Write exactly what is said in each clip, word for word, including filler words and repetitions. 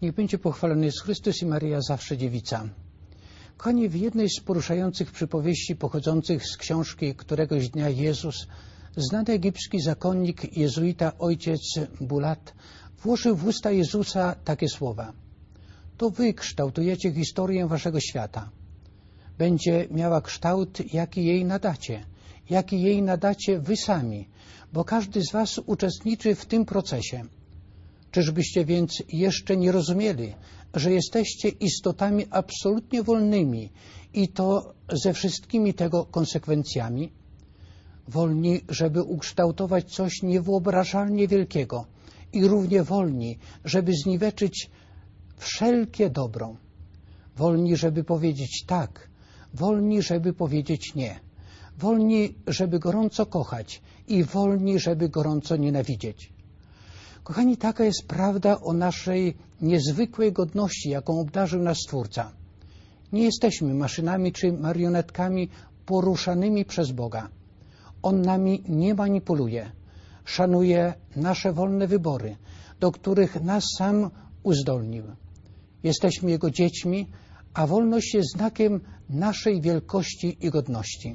Niech będzie pochwalony Jezus Chrystus i Maryja zawsze dziewica. Kochani, w jednej z poruszających przypowieści pochodzących z książki Któregoś dnia Jezus, znany egipski zakonnik, jezuita ojciec Bulat, włożył w usta Jezusa takie słowa: to wy kształtujecie historię waszego świata. Będzie miała kształt, jaki jej nadacie, jaki jej nadacie wy sami, bo każdy z was uczestniczy w tym procesie. Czyżbyście więc jeszcze nie rozumieli, że jesteście istotami absolutnie wolnymi i to ze wszystkimi tego konsekwencjami? Wolni, żeby ukształtować coś niewyobrażalnie wielkiego i równie wolni, żeby zniweczyć wszelkie dobro. Wolni, żeby powiedzieć tak, wolni, żeby powiedzieć nie. Wolni, żeby gorąco kochać i wolni, żeby gorąco nienawidzieć. Kochani, taka jest prawda o naszej niezwykłej godności, jaką obdarzył nas Stwórca. Nie jesteśmy maszynami czy marionetkami poruszanymi przez Boga. On nami nie manipuluje. Szanuje nasze wolne wybory, do których nas sam uzdolnił. Jesteśmy Jego dziećmi, a wolność jest znakiem naszej wielkości i godności.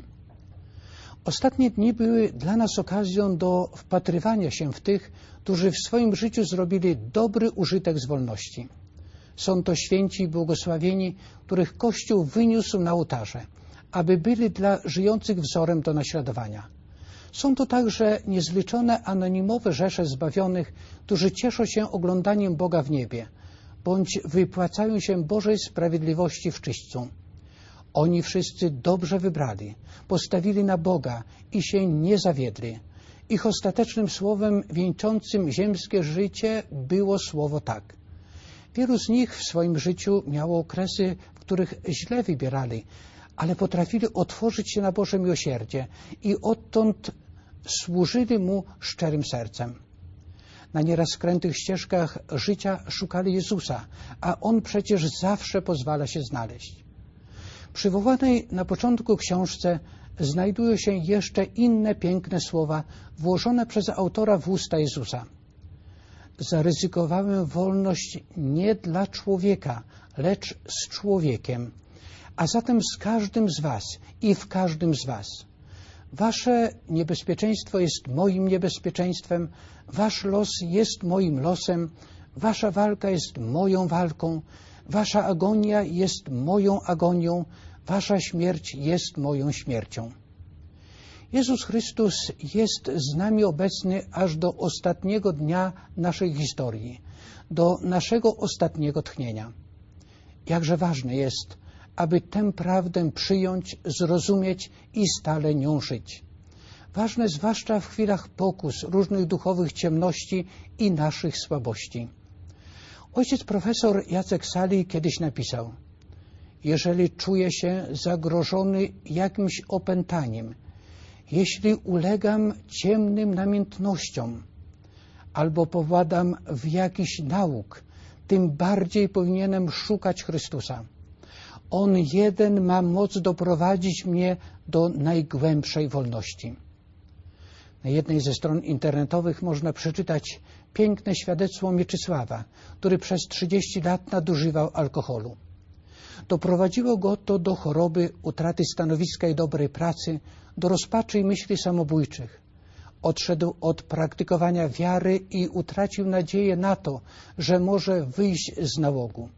Ostatnie dni były dla nas okazją do wpatrywania się w tych, którzy w swoim życiu zrobili dobry użytek z wolności. Są to święci i błogosławieni, których Kościół wyniósł na ołtarze, aby byli dla żyjących wzorem do naśladowania. Są to także niezliczone anonimowe rzesze zbawionych, którzy cieszą się oglądaniem Boga w niebie, bądź wypłacają się Bożej sprawiedliwości w czyśćcu. Oni wszyscy dobrze wybrali, postawili na Boga i się nie zawiedli. Ich ostatecznym słowem wieńczącym ziemskie życie było słowo tak. Wielu z nich w swoim życiu miało okresy, w których źle wybierali, ale potrafili otworzyć się na Boże miłosierdzie i odtąd służyli Mu szczerym sercem. Na nieraz skrętych ścieżkach życia szukali Jezusa, a On przecież zawsze pozwala się znaleźć. W przywołanej na początku książce znajdują się jeszcze inne piękne słowa włożone przez autora w usta Jezusa. Zaryzykowałem wolność nie dla człowieka, lecz z człowiekiem, a zatem z każdym z was i w każdym z was. Wasze niebezpieczeństwo jest moim niebezpieczeństwem, wasz los jest moim losem, wasza walka jest moją walką, wasza agonia jest moją agonią, wasza śmierć jest moją śmiercią. Jezus Chrystus jest z nami obecny aż do ostatniego dnia naszej historii, do naszego ostatniego tchnienia. Jakże ważne jest, aby tę prawdę przyjąć, zrozumieć i stale nią żyć. Ważne zwłaszcza w chwilach pokus, różnych duchowych ciemności i naszych słabości. Ojciec profesor Jacek Sali kiedyś napisał: jeżeli czuję się zagrożony jakimś opętaniem, jeśli ulegam ciemnym namiętnościom albo powładam w jakiś nauk, tym bardziej powinienem szukać Chrystusa. On jeden ma moc doprowadzić mnie do najgłębszej wolności. Na jednej ze stron internetowych można przeczytać piękne świadectwo Mieczysława, który przez trzydzieści lat nadużywał alkoholu. Doprowadziło go to do choroby, utraty stanowiska i dobrej pracy, do rozpaczy i myśli samobójczych. Odszedł od praktykowania wiary i utracił nadzieję na to, że może wyjść z nałogu.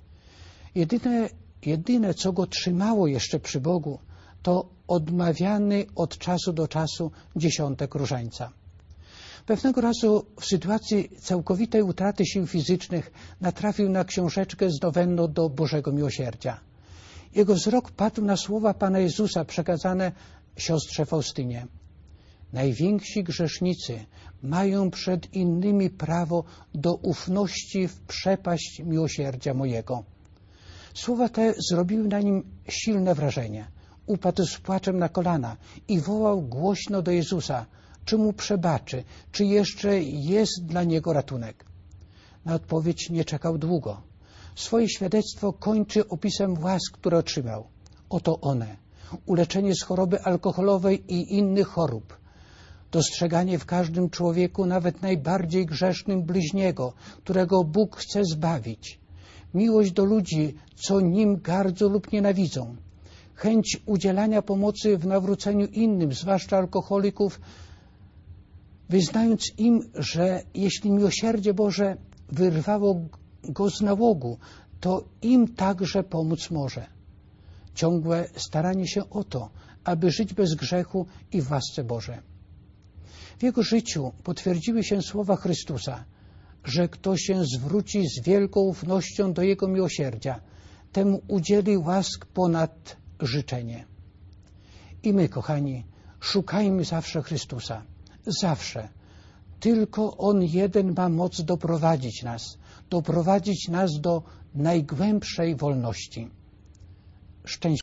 Jedyne, jedyne, co go trzymało jeszcze przy Bogu, to odmawiany od czasu do czasu dziesiątek różańca. Pewnego razu w sytuacji całkowitej utraty sił fizycznych natrafił na książeczkę z nowenną do Bożego Miłosierdzia. Jego wzrok padł na słowa Pana Jezusa przekazane siostrze Faustynie. Najwięksi grzesznicy mają przed innymi prawo do ufności w przepaść miłosierdzia mojego. Słowa te zrobiły na nim silne wrażenie. Upadł z płaczem na kolana i wołał głośno do Jezusa, czy mu przebaczy, czy jeszcze jest dla niego ratunek. Na odpowiedź nie czekał długo. Swoje świadectwo kończy opisem łask, które otrzymał. Oto one: uleczenie z choroby alkoholowej i innych chorób, dostrzeganie w każdym człowieku, nawet najbardziej grzesznym, bliźniego, którego Bóg chce zbawić, miłość do ludzi, co nim gardzą lub nienawidzą, chęć udzielania pomocy w nawróceniu innym, zwłaszcza alkoholików, wyznając im, że jeśli miłosierdzie Boże wyrwało go z nałogu, to im także pomóc może. Ciągłe staranie się o to, aby żyć bez grzechu i w łasce Bożej. W jego życiu potwierdziły się słowa Chrystusa, że kto się zwróci z wielką ufnością do Jego miłosierdzia, temu udzieli łask ponad życzenie. I my, kochani, szukajmy zawsze Chrystusa. Zawsze. Tylko On jeden ma moc doprowadzić nas, doprowadzić nas do najgłębszej wolności. Szczęść